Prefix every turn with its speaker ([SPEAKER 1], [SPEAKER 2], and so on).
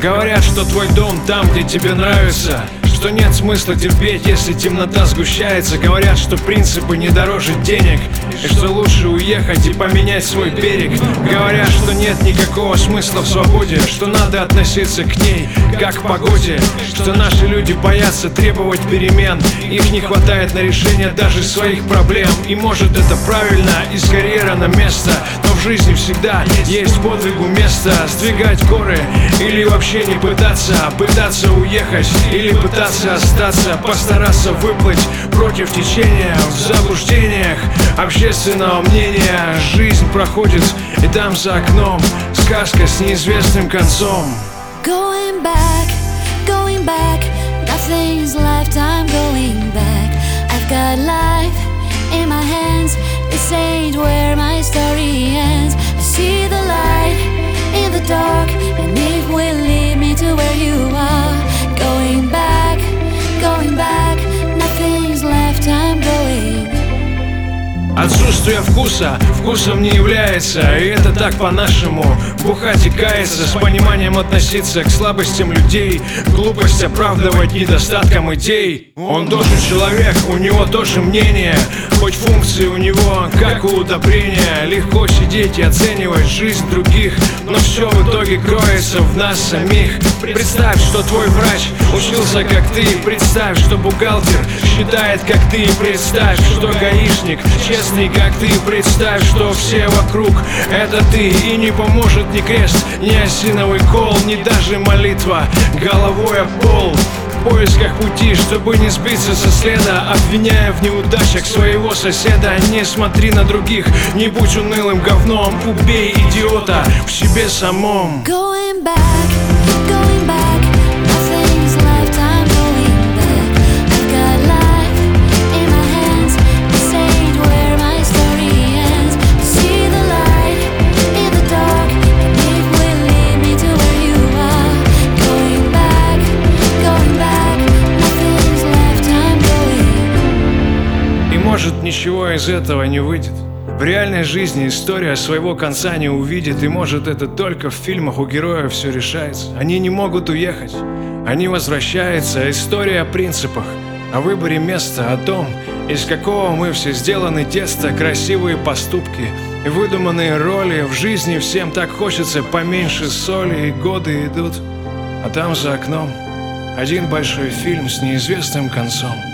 [SPEAKER 1] Говорят, что твой дом там, где тебе нравится, что нет смысла терпеть, если темнота сгущается. Говорят, что принципы не дороже денег, и что лучше уехать и поменять свой берег. Говорят, что нет никакого смысла в свободе, что надо относиться к ней как к погоде, что наши люди боятся требовать перемен, их не хватает на решение даже своих проблем. И может это правильно, из карьера на место, но в жизни всегда есть подвигу место. Сдвигать горы или вообще не пытаться уехать или пытаться остаться, постараться выплыть против течения в заблуждениях общественного мнения. Жизнь проходит, и там за окном сказка с неизвестным концом.
[SPEAKER 2] Going back, nothing's left, I'm going back. I've got life in my hands, this ain't where my story ends. I see the light in the dark, and it will lead me to where you are. Going back, nothing's left, I'm going.
[SPEAKER 1] Отсутствие вкуса вкусом не является, и это так по-нашему. Бухать и каяться, с пониманием относиться к слабостям людей, глупость оправдывать недостатком идей. Он тоже человек, у него тоже мнение, хоть функции у него, как у удобрения. Легко сидеть и оценивать жизнь других, но все в итоге кроется в нас самих. Представь, что твой врач учился как ты, представь, что бухгалтер считает как ты, представь, что гаишник честный как ты, представь, что все вокруг это ты, и не поможет ни крест, ни осиновый кол, ни даже молитва головой об пол. В поисках пути, чтобы не сбиться со следа, обвиняя в неудачах своего соседа. Не смотри на других, не будь унылым говном, убей идиота в себе самом.
[SPEAKER 2] Going back, nothing's left, I'm going back. I've got life in my hands, this ain't where my story ends. See the light in the dark, and it will lead me to where you are. Going back, nothing's left, I'm going.
[SPEAKER 1] И может ничего из этого не выйдет. В реальной жизни история своего конца не увидит, и может это только в фильмах у героев все решается. Они не могут уехать, они возвращаются. История о принципах, о выборе места, о том, из какого мы все сделаны теста, красивые поступки и выдуманные роли. В жизни всем так хочется поменьше соли, и годы идут, а там за окном один большой фильм с неизвестным концом.